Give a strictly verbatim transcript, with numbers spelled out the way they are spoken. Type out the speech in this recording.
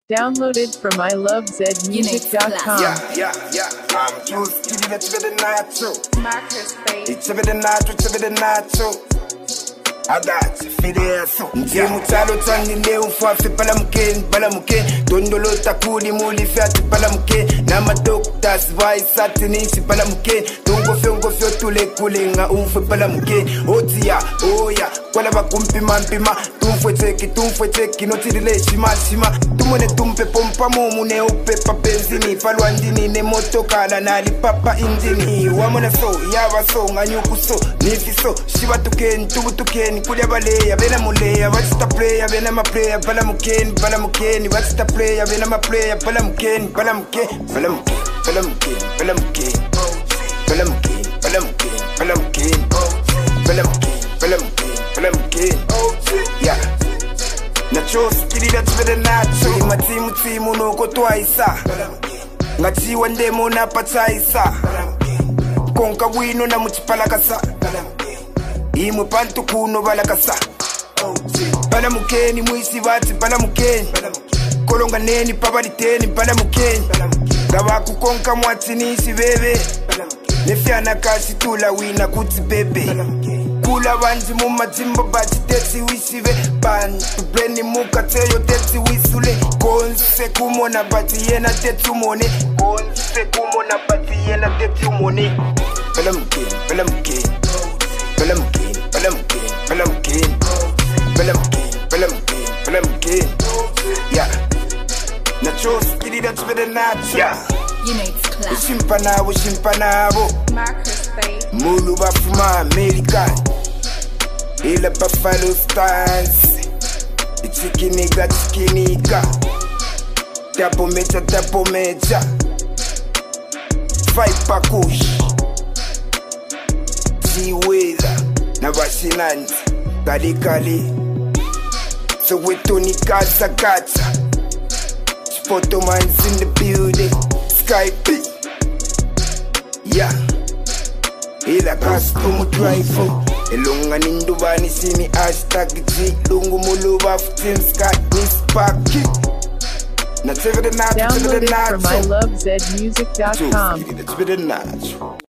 Downloaded from I love zed music dot com. Yeah, yeah, yeah. I'm just giving it to the night too. Marcus, babe. It's a bit of night, it's a bit of night too. I got you, feel it so. Mtimu talo tangi leo mfafi pala mkeni, pala mkeni. Dondolo takuli muli fiati pala mkeni. Nama doctors vai satinisi pala mkeni. Tungo fyo ngo fyo tule kulinga umfe pala mkeni. Otia, oya, kwala bakumpi mampima. Tumfwe teki, tumfwe teki, notirile shima shima. Tumone tumpe pompa mumu ne upepa benzini. Falwa ndini ne motokala nali papa injini. Wamona so, yava so, nganyuku so, nifi so. Shiva tukeni, tubu tukeni. Kulia baleya, bena muleya, what's the player, bena ma player, bala mukeni, bala mukeni, what's the player, bena ma player, bala mukeni, bala mukeni, bala mukeni, bala mukeni, bala mukeni, bala mukeni, bala mukeni, bala mukeni, bala mukeni, bala mukeni, bala mukeni, yeah. Nacho skilida tibede nacho, ima timu timu noko twaisa, ngatiwa ndemo na pataisa, konka wino na muchipalakasa. Imwe pantu kuno balakasa. Bala mukeni mwisi vati bala mukeni. Kolonga neni pabaliteni bala mukeni. Gawa kukonka mwati nisi bebe. Nefyana kasi tula wina kuti bebe. Kula wanji mumajimbo bachi teti wisive. Bantu bleni muka teyo teti wisule. Konse kumona bati yena teti umone. Konse kumona bati yena teti umone. Bala mukeni, bala mukeni. Bala mukeni, bala mukeni, bala mukeni, bala mukeni, bala mukeni, bala mukeni, yeah. Nacho skilida tibede nacho, yeah. You know it's class. Ushimpa nabo, ushimpa nabo. Marcus, babe. Mulu bafuma America. Ila Buffalo stance. Ichiki nigga, chiki nigga. Double major, double major. Fight pakush. Weather, na bashinanti, kali kali. So we Tony Gaza Gaza. Spoto man's in the building. Skype, yeah. Ila custom drive. Elonga nindubani sini hashtag G. Lungu muluba futin sky nispaki. Na teve de nacho, teve de Downloaded from I nacho. love zed music dot com. Teve de nacho.